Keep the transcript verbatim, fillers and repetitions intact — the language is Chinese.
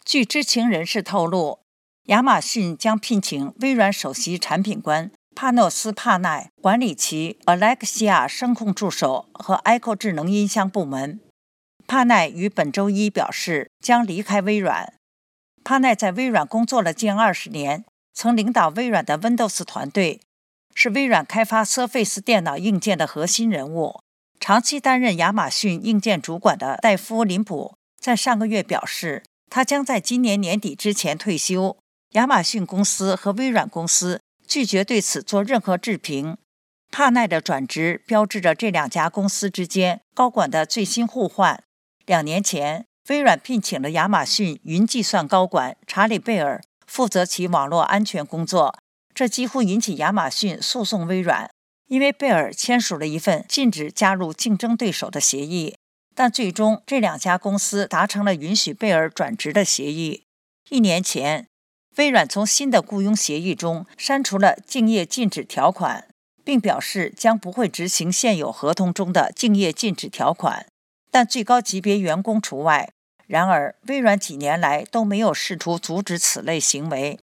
据知情人士透露，亚马逊将聘请微软首席产品官帕诺斯·帕奈管理其 Alexia 声控助手和 Echo 智能音箱部门。帕奈于本周一表示将离开微软。帕奈在微软工作了近二十年，曾领导微软的 Windows 团队，是微软开发 Surface 电脑硬件的核心人物。长期担任亚马逊硬件主管的戴夫·林普在上个月表示，他将在今年年底之前退休。亚马逊公司和微软公司拒绝对此做任何置评。帕奈的转职标志着这两家公司之间高管的最新互换。两年前，微软聘请了亚马逊云计算高管查理·贝尔负责其网络安全工作，这几乎引起亚马逊诉讼微软，因为贝尔签署了一份禁止加入竞争对手的协议。但最终这两家公司达成了允许贝尔转职的协议。一年前，微软从新的雇佣协议中删除了竞业禁止条款，并表示将不会执行现有合同中的竞业禁止条款，但最高级别员工除外。然而，微软几年来都没有试图阻止此类行为。